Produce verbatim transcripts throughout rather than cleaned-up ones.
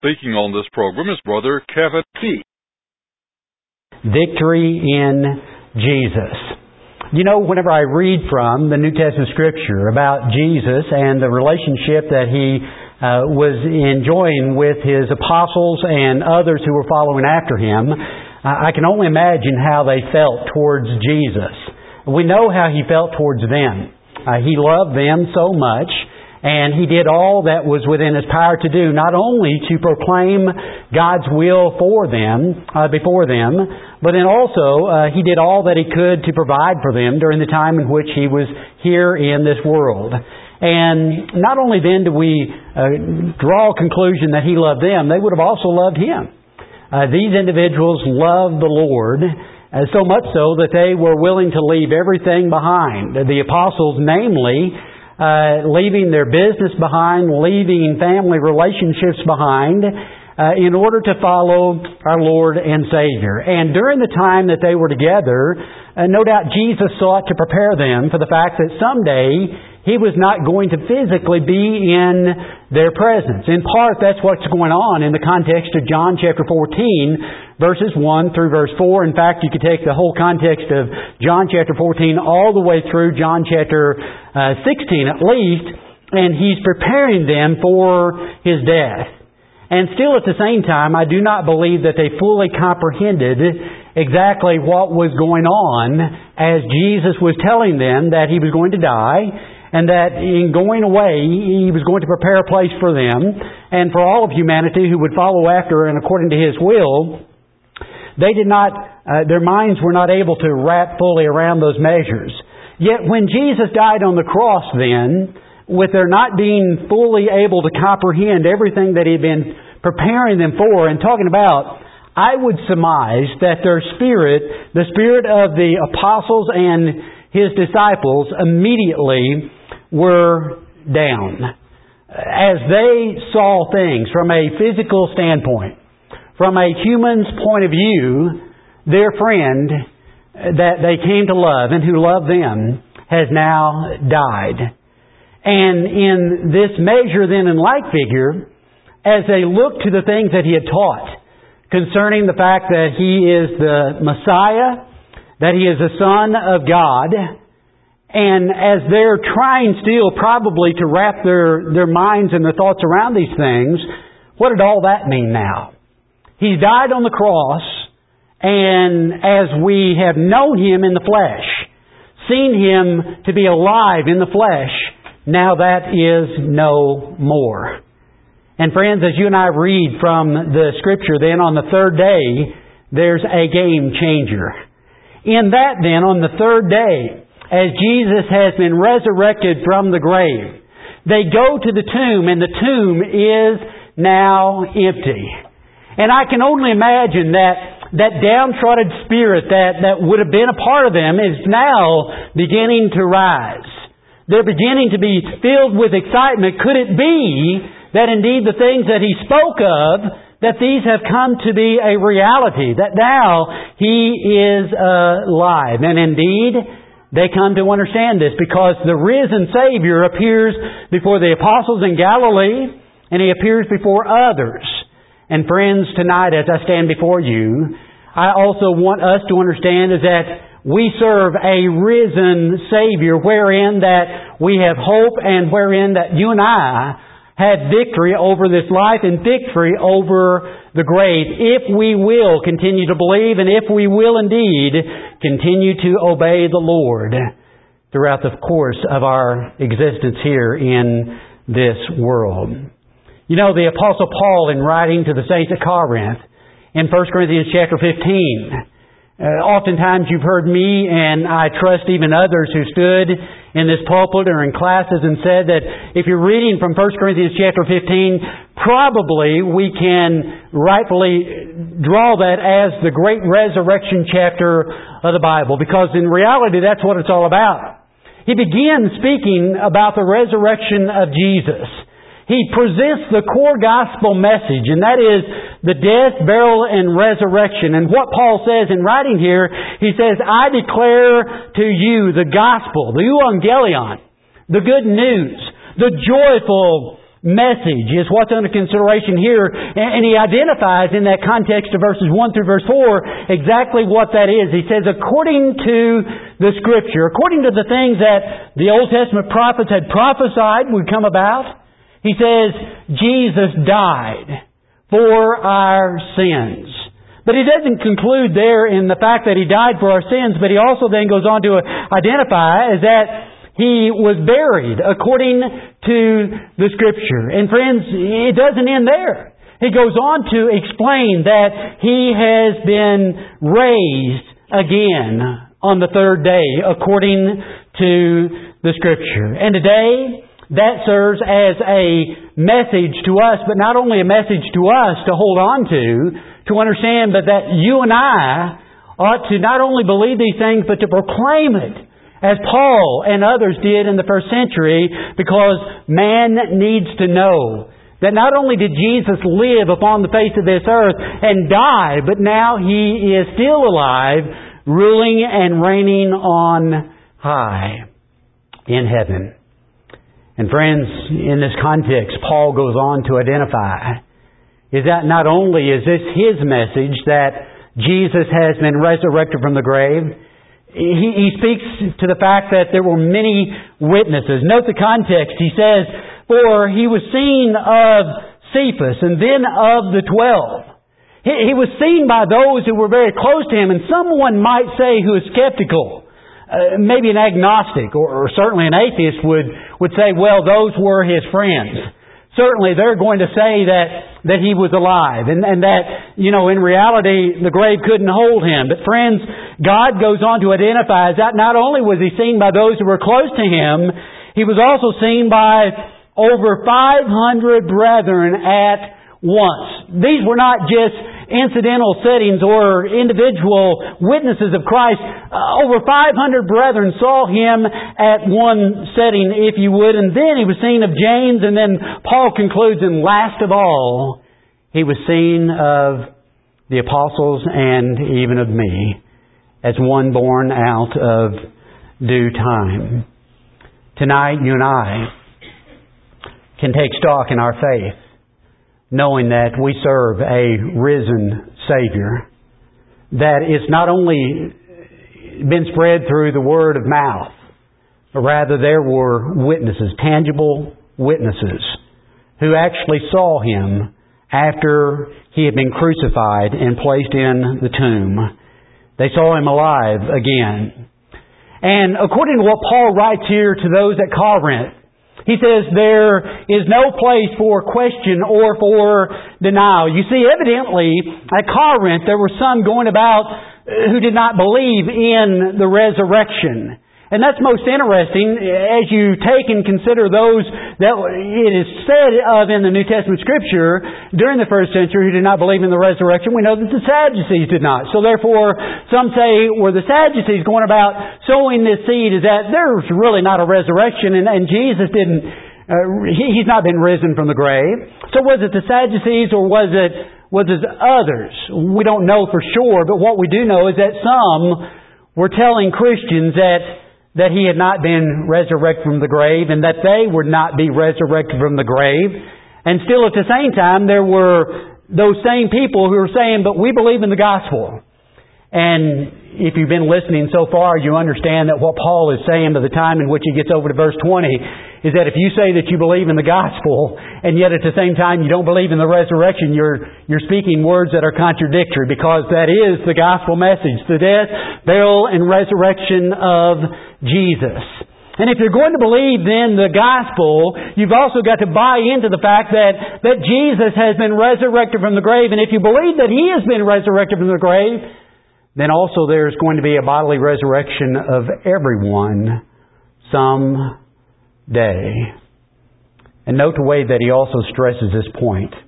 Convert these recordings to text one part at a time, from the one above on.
speaking on this program is Brother Kevin P. Victory in Jesus. You know, whenever I read from the New Testament Scripture about Jesus and the relationship that He uh, was enjoying with His apostles and others who were following after Him, I can only imagine how they felt towards Jesus. We know how He felt towards them. Uh, he loved them so much, and He did all that was within His power to do, not only to proclaim God's will for them, uh, before them, but then also uh, He did all that He could to provide for them during the time in which He was here in this world. And not only then do we uh, draw a conclusion that He loved them, they would have also loved Him. Uh, these individuals loved the Lord, uh, so much so that they were willing to leave everything behind. The apostles, namely, uh, leaving their business behind, leaving family relationships behind, uh, in order to follow our Lord and Savior. And during the time that they were together, uh, no doubt Jesus sought to prepare them for the fact that someday He was not going to physically be in their presence. In part, that's what's going on in the context of John chapter fourteen, verses one through verse four. In fact, you could take the whole context of John chapter fourteen all the way through John chapter uh, sixteen at least, and He's preparing them for His death. And still at the same time, I do not believe that they fully comprehended exactly what was going on as Jesus was telling them that He was going to die, and that in going away, He was going to prepare a place for them and for all of humanity who would follow after and according to His will. They did not, uh, their minds were not able to wrap fully around those measures. Yet when Jesus died on the cross then, with their not being fully able to comprehend everything that He had been preparing them for and talking about, I would surmise that their spirit, the spirit of the apostles and His disciples, immediately were down. As they saw things from a physical standpoint, from a human's point of view, their friend that they came to love and who loved them has now died. And in this measure then in like figure, as they looked to the things that He had taught concerning the fact that He is the Messiah, that He is the Son of God, and as they're trying still probably to wrap their, their minds and their thoughts around these things, what did all that mean now? He's died on the cross, and as we have known Him in the flesh, seen Him to be alive in the flesh, now that is no more. And friends, as you and I read from the Scripture, then on the third day, there's a game changer. In that then, on the third day, as Jesus has been resurrected from the grave, they go to the tomb, and the tomb is now empty. And I can only imagine that that downtrodden spirit that, that would have been a part of them is now beginning to rise. They're beginning to be filled with excitement. Could it be that indeed the things that He spoke of, that these have come to be a reality, that now He is alive? And indeed, they come to understand this because the risen Savior appears before the apostles in Galilee, and He appears before others. And friends, tonight as I stand before you, I also want us to understand is that we serve a risen Savior, wherein that we have hope and wherein that you and I have victory over this life and victory over the grave, if we will continue to believe and if we will indeed continue to obey the Lord throughout the course of our existence here in this world. You know, the Apostle Paul, in writing to the saints at Corinth, in First Corinthians chapter fifteen, Uh, oftentimes you've heard me, and I trust even others who stood in this pulpit or in classes and said that if you're reading from First Corinthians chapter fifteen, probably we can rightfully draw that as the great resurrection chapter of the Bible, because in reality that's what it's all about. He begins speaking about the resurrection of Jesus. He presents the core gospel message, and that is the death, burial, and resurrection. And what Paul says in writing here, he says, I declare to you the gospel, the euangelion, the good news, the joyful message is what's under consideration here. And he identifies in that context of verses one through verse four exactly what that is. He says, according to the Scripture, according to the things that the Old Testament prophets had prophesied would come about, he says, Jesus died for our sins. But he doesn't conclude there in the fact that He died for our sins, but he also then goes on to identify as that He was buried according to the Scripture. And friends, it doesn't end there. He goes on to explain that He has been raised again on the third day according to the Scripture. And today, that serves as a message to us, but not only a message to us to hold on to, to understand, but that you and I ought to not only believe these things, but to proclaim it, as Paul and others did in the first century, because man needs to know that not only did Jesus live upon the face of this earth and die, but now He is still alive, ruling and reigning on high in heaven. And friends, in this context, Paul goes on to identify is that not only is this his message that Jesus has been resurrected from the grave, he, he speaks to the fact that there were many witnesses. Note the context. He says, for He was seen of Cephas and then of the twelve. He, he was seen by those who were very close to Him, and someone might say who is skeptical, Uh, maybe an agnostic or, or certainly an atheist would, would say, well, those were His friends. Certainly they're going to say that, that He was alive and, and that, you know, in reality the grave couldn't hold Him. But friends, God goes on to identify that not only was He seen by those who were close to Him, He was also seen by over five hundred brethren at once. These were not just incidental settings or individual witnesses of Christ. Uh, over five hundred brethren saw Him at one setting, if you would, and then He was seen of James, and then Paul concludes, and last of all, He was seen of the apostles and even of me, as one born out of due time. Tonight, you and I can take stock in our faith, knowing that we serve a risen Savior, that it's not only been spread through the word of mouth, but rather there were witnesses, tangible witnesses, who actually saw Him after He had been crucified and placed in the tomb. They saw Him alive again. And according to what Paul writes here to those at Corinth, he says there is no place for question or for denial. You see, evidently, at Corinth, there were some going about who did not believe in the resurrection. And that's most interesting as you take and consider those that it is said of in the New Testament Scripture during the first century who did not believe in the resurrection. We know that the Sadducees did not. So therefore, some say, were the Sadducees going about sowing this seed is that there's really not a resurrection and, and Jesus didn't, uh, he, He's not been risen from the grave. So was it the Sadducees or was it, was it others? We don't know for sure, but what we do know is that some were telling Christians that that He had not been resurrected from the grave and that they would not be resurrected from the grave. And still at the same time, there were those same people who were saying, but we believe in the gospel. And if you've been listening so far, you understand that what Paul is saying by the time in which he gets over to verse twenty is that if you say that you believe in the gospel and yet at the same time you don't believe in the resurrection, you're you're speaking words that are contradictory, because that is the gospel message, the death, burial, and resurrection of Jesus. And if you're going to believe then the gospel, you've also got to buy into the fact that, that Jesus has been resurrected from the grave. And if you believe that He has been resurrected from the grave, then also there's going to be a bodily resurrection of everyone some day. And note the way that he also stresses this point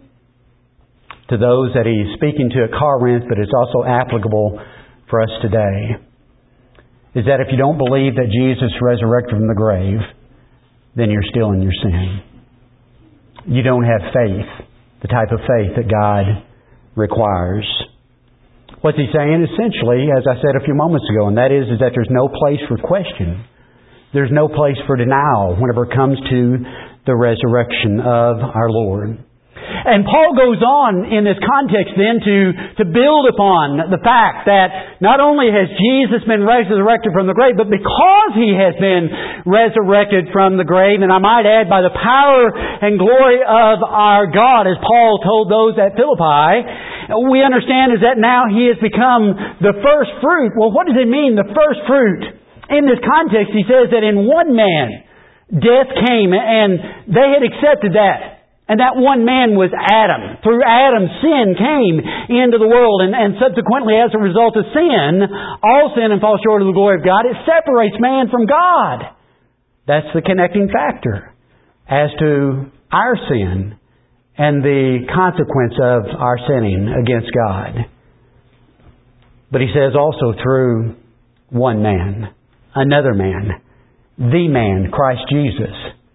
to those that he's speaking to at Corinth, but it's also applicable for us today, is that if you don't believe that Jesus resurrected from the grave, then you're still in your sin. You don't have faith, the type of faith that God requires. What's he saying? Essentially, as I said a few moments ago, and that is, is that there's no place for question. There's no place for denial whenever it comes to the resurrection of our Lord. And Paul goes on in this context then to, to build upon the fact that not only has Jesus been resurrected from the grave, but because He has been resurrected from the grave, and I might add by the power and glory of our God, as Paul told those at Philippi, we understand is that now He has become the first fruit. Well, what does it mean, the first fruit? In this context, he says that in one man, death came, and they had accepted that. And that one man was Adam. Through Adam, sin came into the world. And, and subsequently, as a result of sin, all sin and fall short of the glory of God, it separates man from God. That's the connecting factor as to our sin and the consequence of our sinning against God. But he says also through one man, another man, the man, Christ Jesus,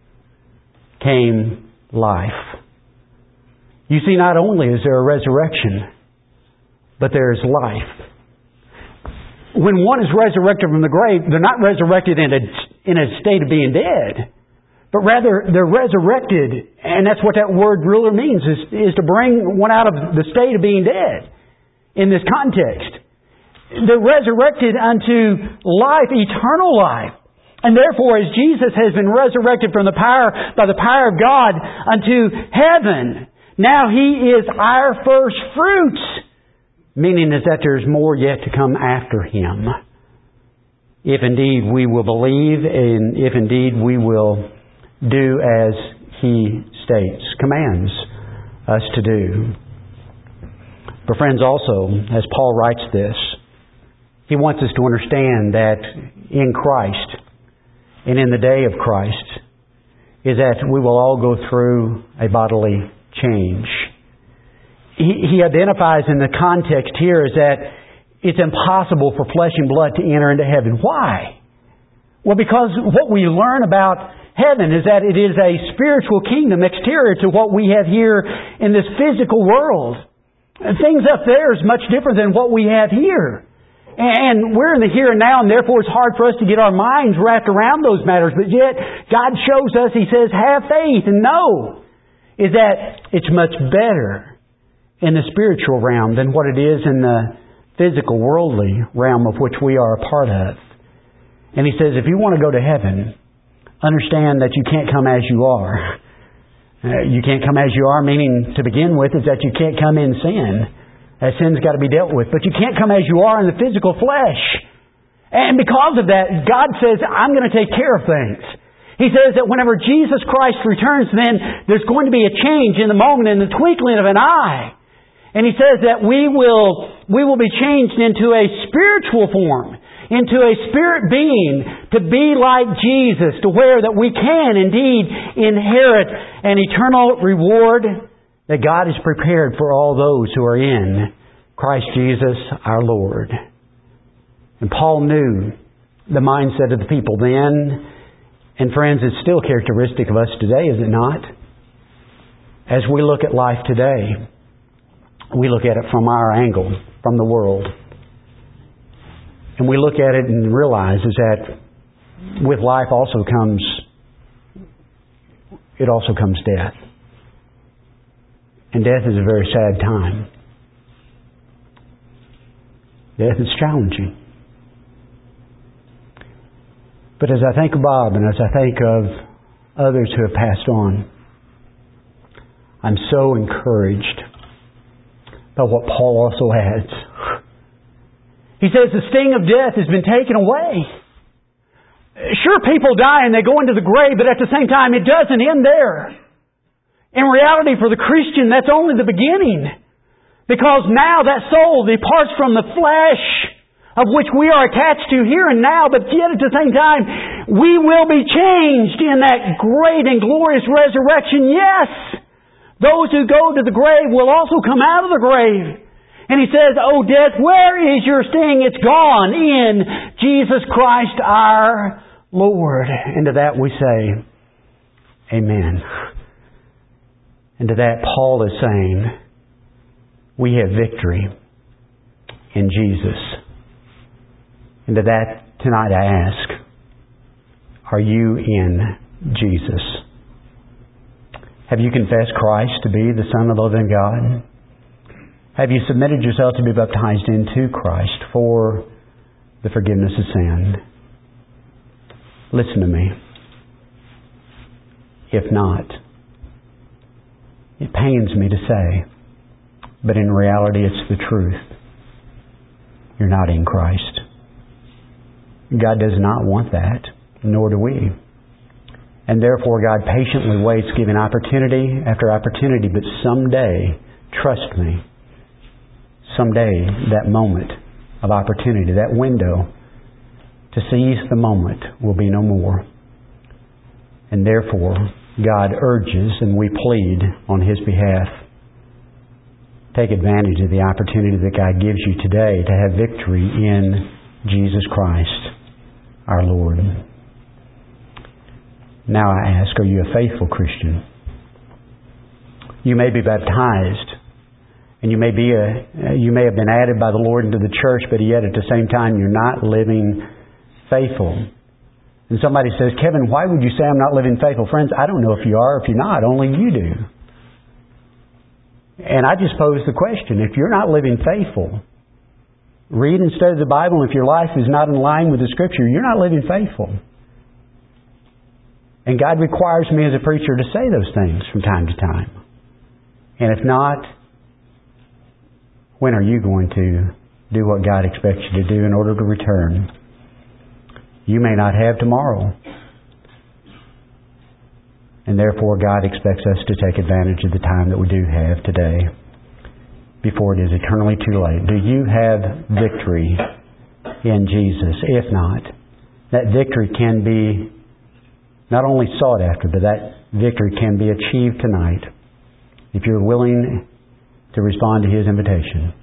came life. You see, not only is there a resurrection, but there is life. When one is resurrected from the grave, they're not resurrected in a, in a state of being dead, but rather they're resurrected, and that's what that word really means, is, is to bring one out of the state of being dead in this context. They're resurrected unto life, eternal life. And therefore, as Jesus has been resurrected from the power, by the power of God unto heaven, now He is our first fruits. Meaning is that there's more yet to come after Him. If indeed we will believe, and if indeed we will do as He states, commands us to do. But friends, also, as Paul writes this, he wants us to understand that in Christ, and in the day of Christ, is that we will all go through a bodily change. He, he identifies in the context here is that it's impossible for flesh and blood to enter into heaven. Why? Well, because what we learn about heaven is that it is a spiritual kingdom exterior to what we have here in this physical world. Things up there is much different than what we have here. And we're in the here and now, and therefore it's hard for us to get our minds wrapped around those matters. But yet, God shows us, He says, have faith and know, is that it's much better in the spiritual realm than what it is in the physical, worldly realm of which we are a part of. And He says, if you want to go to heaven, understand that you can't come as you are. Uh, you can't come as you are, meaning to begin with is that you can't come in sin. That sin's got to be dealt with. But you can't come as you are in the physical flesh. And because of that, God says, I'm going to take care of things. He says that whenever Jesus Christ returns, then there's going to be a change in the moment, in the twinkling of an eye. And He says that we will, we will be changed into a spiritual form, into a spirit being, to be like Jesus, to where that we can indeed inherit an eternal reward that God has prepared for all those who are in Christ Jesus our Lord. And Paul knew the mindset of the people then. And friends, it's still characteristic of us today, is it not? As we look at life today, we look at it from our angle, from the world. And we look at it and realize is that with life also comes, it also comes death. And death is a very sad time. Death is challenging. But as I think of Bob and as I think of others who have passed on, I'm so encouraged by what Paul also adds. He says the sting of death has been taken away. Sure, people die and they go into the grave, but at the same time, it doesn't end there. In reality, for the Christian, that's only the beginning. Because now that soul departs from the flesh of which we are attached to here and now, but yet at the same time, we will be changed in that great and glorious resurrection. Yes! Those who go to the grave will also come out of the grave. And He says, "O death, where is your sting? It's gone in Jesus Christ our Lord." And to that we say, Amen. And to that Paul is saying, we have victory in Jesus. And to that tonight I ask, are you in Jesus? Have you confessed Christ to be the Son of the living God? Have you submitted yourself to be baptized into Christ for the forgiveness of sin? Listen to me. If not, it pains me to say, but in reality it's the truth. You're not in Christ. God does not want that, nor do we. And therefore God patiently waits, giving opportunity after opportunity, but someday, trust me, someday that moment of opportunity, that window to seize the moment will be no more. And therefore God urges and we plead on His behalf, take advantage of the opportunity that God gives you today to have victory in Jesus Christ, our Lord. Now I ask, are you a faithful Christian? You may be baptized, and you may be a, you may have been added by the Lord into the church, but yet at the same time you're not living faithful. And somebody says, Kevin, why would you say I'm not living faithful? Friends, I don't know if you are or if you're not. Only you do. And I just pose the question, if you're not living faithful, read and study the Bible, and if your life is not in line with the Scripture, you're not living faithful. And God requires me as a preacher to say those things from time to time. And if not, when are you going to do what God expects you to do in order to return? You may not have tomorrow. And therefore God expects us to take advantage of the time that we do have today before it is eternally too late. Do you have victory in Jesus? If not, that victory can be not only sought after, but that victory can be achieved tonight if you're willing to respond to His invitation.